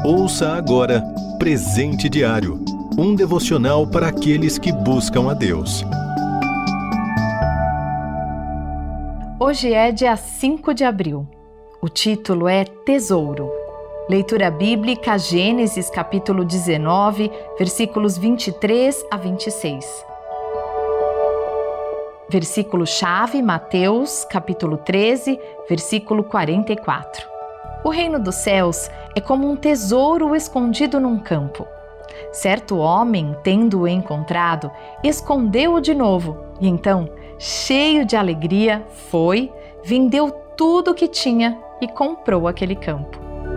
Ouça agora Presente Diário, um devocional para aqueles que buscam a Deus. Hoje é dia 5 de abril. O título é Tesouro. Leitura bíblica, Gênesis capítulo 19, versículos 23 a 26. Versículo-chave, Mateus capítulo 13, versículo 44. O reino dos céus é como um tesouro escondido num campo. Certo homem, tendo-o encontrado, escondeu-o de novo e então, cheio de alegria, foi, vendeu tudo o que tinha e comprou aquele campo.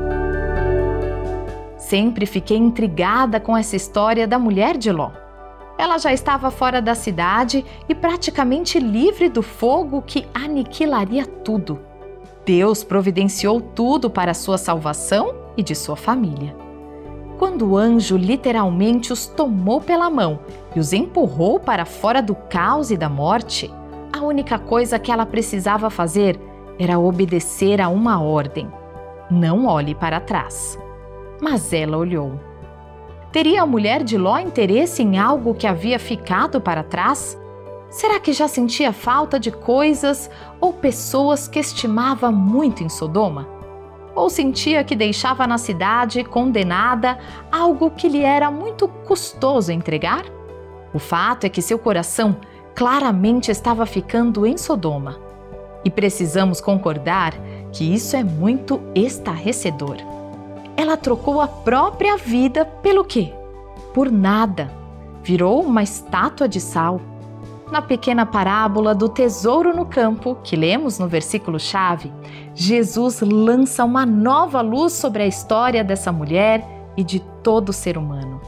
Sempre fiquei intrigada com essa história da mulher de Ló. Ela já estava fora da cidade e praticamente livre do fogo que aniquilaria tudo. Deus providenciou tudo para sua salvação e de sua família. Quando o anjo literalmente os tomou pela mão e os empurrou para fora do caos e da morte, a única coisa que ela precisava fazer era obedecer a uma ordem: não olhe para trás. Mas ela olhou. Teria a mulher de Ló interesse em algo que havia ficado para trás? Será que já sentia falta de coisas ou pessoas que estimava muito em Sodoma? Ou sentia que deixava na cidade condenada algo que lhe era muito custoso entregar? O fato é que seu coração claramente estava ficando em Sodoma. E precisamos concordar que isso é muito estarrecedor. Ela trocou a própria vida pelo quê? Por nada. Virou uma estátua de sal. Na pequena parábola do tesouro no campo, que lemos no versículo-chave, Jesus lança uma nova luz sobre a história dessa mulher e de todo ser humano.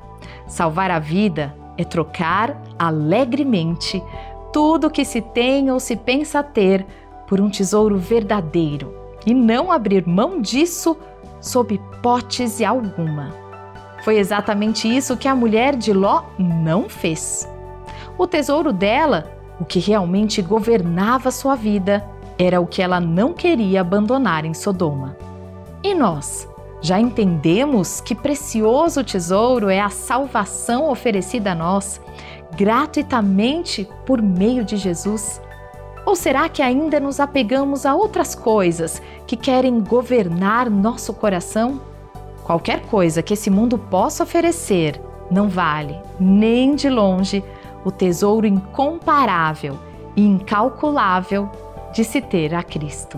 Salvar a vida é trocar alegremente tudo que se tem ou se pensa ter por um tesouro verdadeiro e não abrir mão disso sob hipótese alguma. Foi exatamente isso que a mulher de Ló não fez. O tesouro dela, o que realmente governava sua vida, era o que ela não queria abandonar em Sodoma. E nós, já entendemos que precioso tesouro é a salvação oferecida a nós, gratuitamente por meio de Jesus? Ou será que ainda nos apegamos a outras coisas que querem governar nosso coração? Qualquer coisa que esse mundo possa oferecer não vale, nem de longe, o tesouro incomparável e incalculável de se ter a Cristo.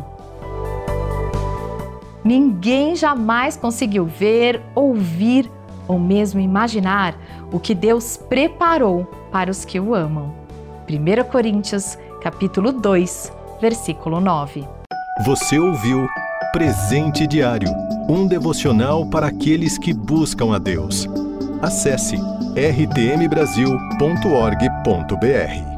Ninguém jamais conseguiu ver, ouvir ou mesmo imaginar o que Deus preparou para os que o amam. 1 Coríntios, capítulo 2, versículo 9. Você ouviu Presente Diário, um devocional para aqueles que buscam a Deus. Acesse rtmbrasil.org.br.